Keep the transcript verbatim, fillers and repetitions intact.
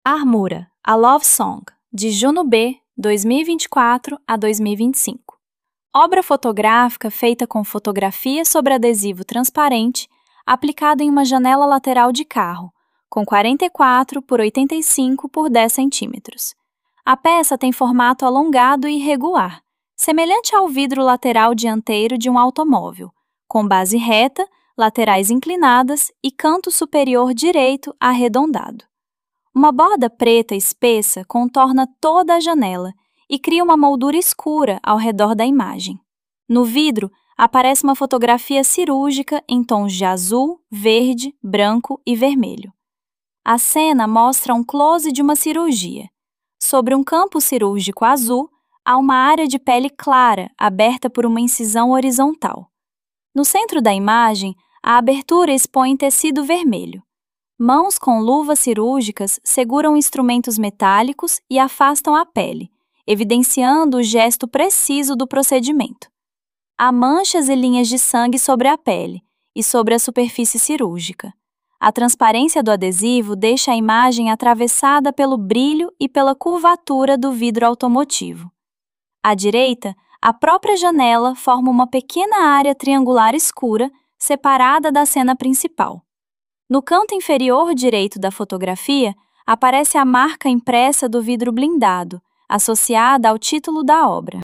Armura, A Love Song, de Juno B, dois mil e vinte e quatro a dois mil e vinte e cinco. Obra fotográfica feita com fotografia sobre adesivo transparente aplicado em uma janela lateral de carro, com quarenta e quatro por oitenta e cinco por dez centímetros. A peça tem formato alongado e irregular, semelhante ao vidro lateral dianteiro de um automóvel, com base reta, laterais inclinadas e canto superior direito arredondado. Uma borda preta espessa contorna toda a janela e cria uma moldura escura ao redor da imagem. No vidro, aparece uma fotografia cirúrgica em tons de azul, verde, branco e vermelho. A cena mostra um close de uma cirurgia. Sobre um campo cirúrgico azul, há uma área de pele clara aberta por uma incisão horizontal. No centro da imagem, a abertura expõe tecido vermelho. Mãos com luvas cirúrgicas seguram instrumentos metálicos e afastam a pele, evidenciando o gesto preciso do procedimento. Há manchas e linhas de sangue sobre a pele e sobre a superfície cirúrgica. A transparência do adesivo deixa a imagem atravessada pelo brilho e pela curvatura do vidro automotivo. À direita, a própria janela forma uma pequena área triangular escura, separada da cena principal. No canto inferior direito da fotografia, aparece a marca impressa do vidro blindado, associada ao título da obra.